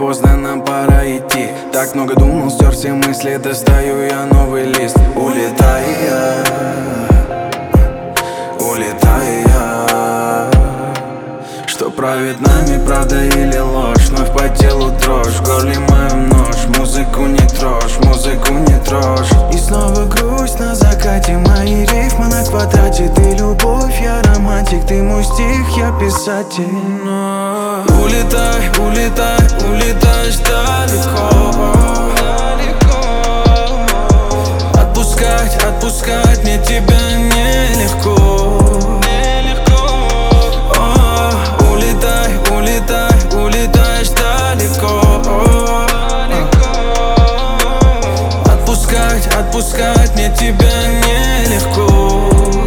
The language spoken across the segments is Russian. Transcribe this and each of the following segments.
поздно, нам пора идти. Так много думал, стер все мысли, достаю я новый лист. Улетай я, улетай я. Что правит нами, правда или ложь? Вновь по телу дрожь, в горле моем нож. Музыку не трожь, музыку не трожь. И снова грусть на закате, мои рифмы на квадрате. Ты любовь, я романтик, ты мой стих, я писатель. Но улетай, улетай, улетаешь далеко. Отпускать, отпускать мне тебя нелегко. Улетаешь далеко. Отпускать мне тебя нелегко.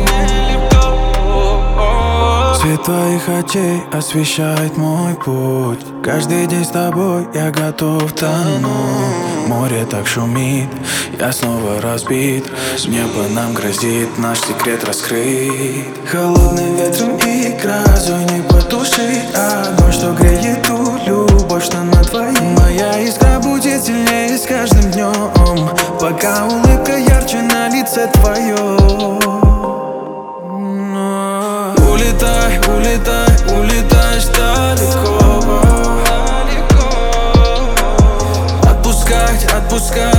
Свет твоих очей освещает мой путь. Каждый день с тобой я готов тонуть. Море так шумит, я снова разбит. Небо нам грозит, наш секрет раскрыть. Холодным ветром и грозой не потушить огонь, что греет ту любовь, что на твоей. Моя искра будет сильнее с каждым днем, пока улыбка ярче на лице твоем. Улетай, улетай, улетаешь далеко. Отпускать, отпускать